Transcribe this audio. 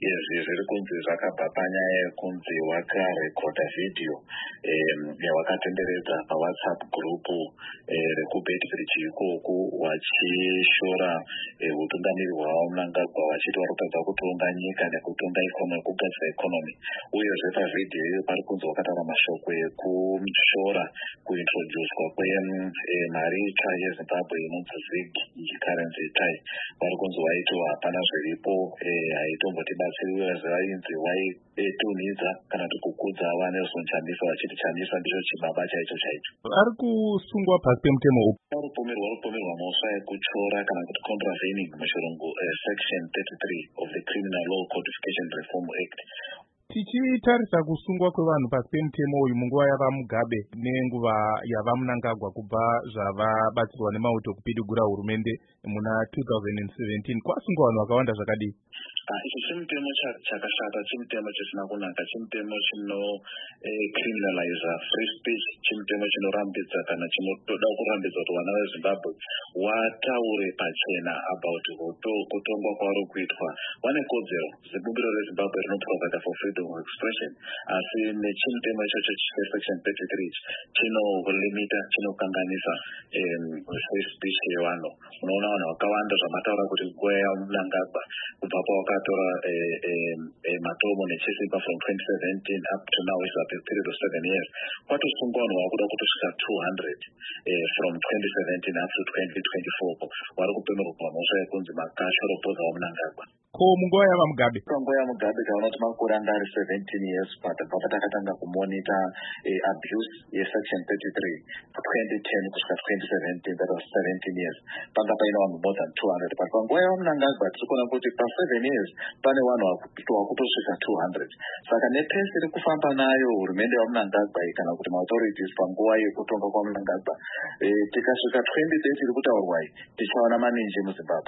zviri kunzi zvakabva panyaya yekunzi wakarekodha vhidhiyo yawakatenderedza pawhatsapp group rekubedbridge ikoko wachishora utungamiri hwavo Mnangagwa wachiti vari kutadza kutonga nyika nekutonga ikonomi kugadzira ikonomi uyezve pavhidhiyo iyo pari kunzi wakataura mashoko ekushora kuintroducwa kwemari itsva yezimbabwe inonzi zig currency tai vari kunzi waitiwa hapana zviripo haitombotibatsiri uyezve vainzi waitunhidza kana kuti kukudza vaNelson Chamisa vachiti Chamisa ndicho chibaba chaicho chaicho. Ari kusungwa pasi pemutemo upi? Rupomerwa mhosva yekuchora kana kuti contravening muchirungu section 33 of the Criminal Law Codification Reform Act. Tichitarisa kusungwa kwevanhu pasi pemutemo uyu munguva yava Mugabe nenguva yava Mnangagwa kubva zvavabatsirwa nemauto kupidigura hurumende muna 2017 kwasungwa vanhu vakawanda zvakadii? Ichi chimutemo chakashata, chimutemo chisina kunaka, chimutemo chino criminalize free speech, chimutemo chinorambidza kana chinotoda kurambidza kuti vana veZimbabwe wataure pachena about kutongwa kwari kuitwa. Vane kodzero, zibumbiro reZimbabwe rinoprofita for freedom of expression, asi nechimutemo ichocho section 33 chinolimita, chinokanganisa free speech yevanhu. Unoona vanhu vakawanda zvamataura kuti nguva yaMnangagwa kubva pawakatora matomo nechisimba from 2017 up to now is a period of 7 years. Kwatosungwa vanhu vakuda kutosvika 200 from 2017 up to 2024 vari kupemerwa mhosva yekunzi makashoropoza waMnangagwa. Ko munguva yava Mugabe? Panguva yaMugabe taona kuti makore anga ari 17 years patakatanga kumonita abuse yesection 33 2010 kusvika 2017, that was 17 years. Panga paina vanhu more than 200, but panguva yaMnangagwa tirikuona kuti pa 7 years pane vanhu vakutosvika 200. Saka nepesi iri kufamba nayo hurumende yaMnangagwa kana kuti maauthorities panguva yekutonga kwaMnangagwa tikasvika 2030 iri kutaurwa tichaona maninji muZimbabwe.